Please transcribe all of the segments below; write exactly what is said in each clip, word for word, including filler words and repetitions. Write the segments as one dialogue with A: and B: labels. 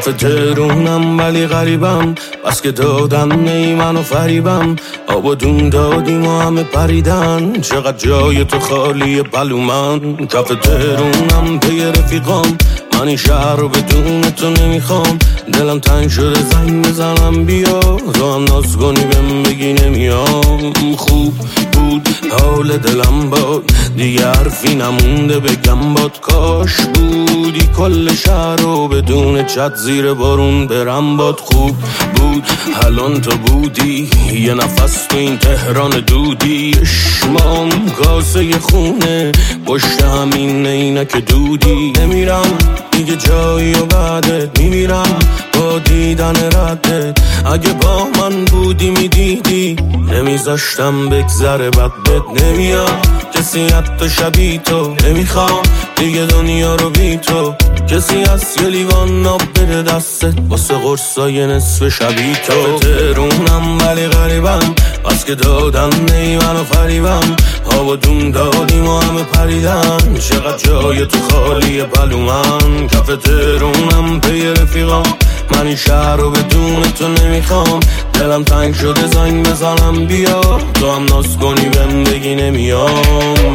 A: کف تهرونم ولی غریبم، بس که دادن نی منو فریبم. آب و دون دادیم و همه پریدن، چقدر جای تو خالی بلومن. کف تهرونم پی رفیقام، من این شهر رو بدون تو نمیخوام. دلم تنگ شده زنگ بزنم بیا، تو هم ناز کنی بهم بگی نمیام. خوب بود حال دلم باد، دیگه حرفی نمونده بگم باد. کاش بودی کل شهر رو بدون چت زیر بارون برم باد. خوب بود الان تو بودی، یه نفس تو این تهران دودی. اشمام کاسه خونه پشت همین عینک دودی. نمیرم دیگه جایی و بعدت میمیرم با دیدن ردت. اگه با من بودی میدیدی نمیذاشتم بگذره بد بد. نمیاد کسی حتی شبیه تو، نمیخوام دیگه دنیا رو بی تو. کسی از یه لیوان آب بده دستت واسه قرصای نصف شبیه تو. تهرونم ولی غریبم، بس که دادن نی منو فریبم. آب و دون دادیم و همه پریدن، چقدر جای تو خالی بلومن. کف تهرونم پی رفیقام، من این شهر رو بدون تو نمیخوام. دلم تنگ شده زنگ بزنم بیا، تو هم ناز کنی بهم بگی نمیام.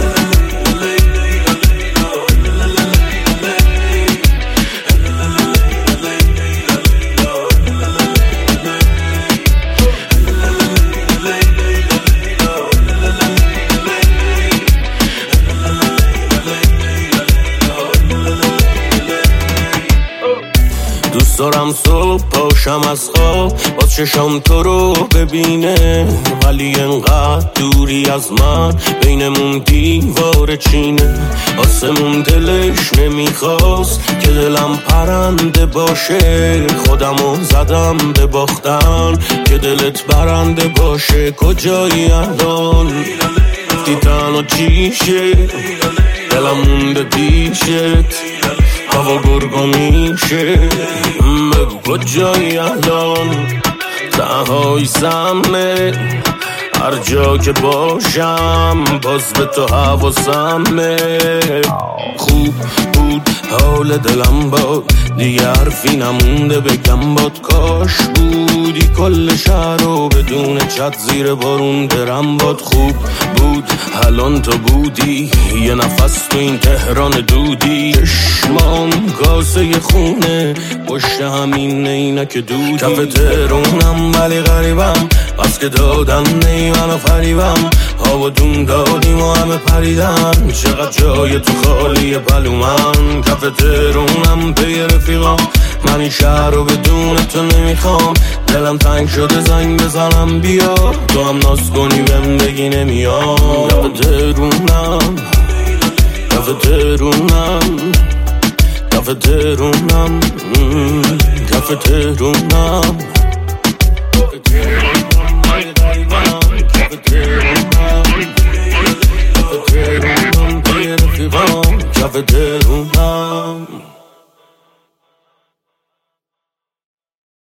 A: دوست دارم صبح پاشم از خواب با چشام تو رو ببینه، ولی انقدر دوری از من بینمون دیوار چینه. آسمون دلش نمیخواست که دلم پرنده باشه، خودمو زدم به باختن که دلت برنده باشه. کجایی الان دیدن و چیشه، دلم مونده پیشت هوا گرگو میشه. بگو کجایی الان تنهایی سمه، هر جا که باشم باز به تو حواسمه. خوب بود حال دلم باد، دیگه حرفی نمونده بگم باد. کاش بودی کل شهر رو بدون چت زیر بارون برم باد. خوب بود الان تو بودی، یه نفس تو این تهران دودی. چشمام کاسه خونه پشت همین عینک دودی. کف تهرونم ولی غریبم، بس که دادن نی منو فریبم. آب و دون دادیم و همه پریدن، چقدر جای تو خالی بلومن. کف تهرونم پی رفیقام، من این شهر رو بدون تو نمیخوام. دلم تنگ شده زنگ بزنم بیا، تو هم ناز کنی بهم بگی نمیام. کف تهرونم کف تهرونم کف تهرونم کف تهرونم